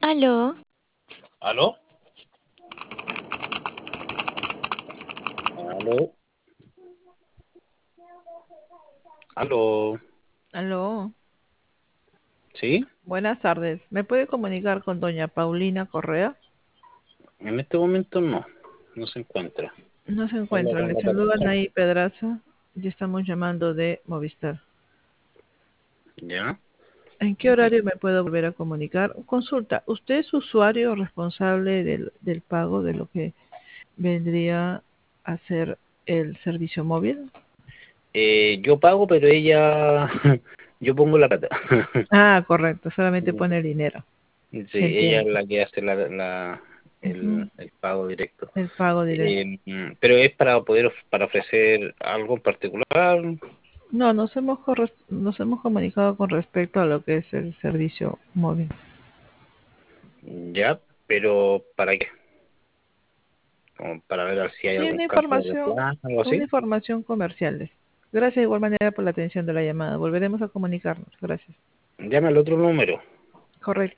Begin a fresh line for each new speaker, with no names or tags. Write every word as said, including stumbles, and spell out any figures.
Aló,
¿Aló? ¿Aló? ¿Aló?
aló,
¿Sí?
buenas tardes. ¿Me puede comunicar con doña Paulina Correa?
En este momento no, no se encuentra.
No se
Habla
encuentra,
con
le
otra
saludan
persona.
ahí Pedraza y estamos llamando de Movistar.
¿Ya?
¿En qué horario me puedo volver a comunicar? Consulta, ¿usted es usuario responsable del, del pago de lo que vendría a ser el servicio móvil?
Eh, yo pago, pero ella, yo pongo la plata.
Ah, correcto, solamente pone el dinero.
Sí, ella es
Entiendo.
la que hace la, la-
Ujú.
el, el pago directo.
El pago directo.
Eh, pero es para poder, of- para ofrecer algo en particular,
No, nos hemos, corres- nos hemos comunicado con respecto a lo que es el servicio móvil.
ya, pero ¿para qué? Como para ver si hay
Sí,
algún
una
cambio de
información,
plan, algo
una
así.
información comerciales. Gracias de igual manera por la atención de la llamada. Volveremos a comunicarnos. Gracias.
Llame al otro número.
Correcto.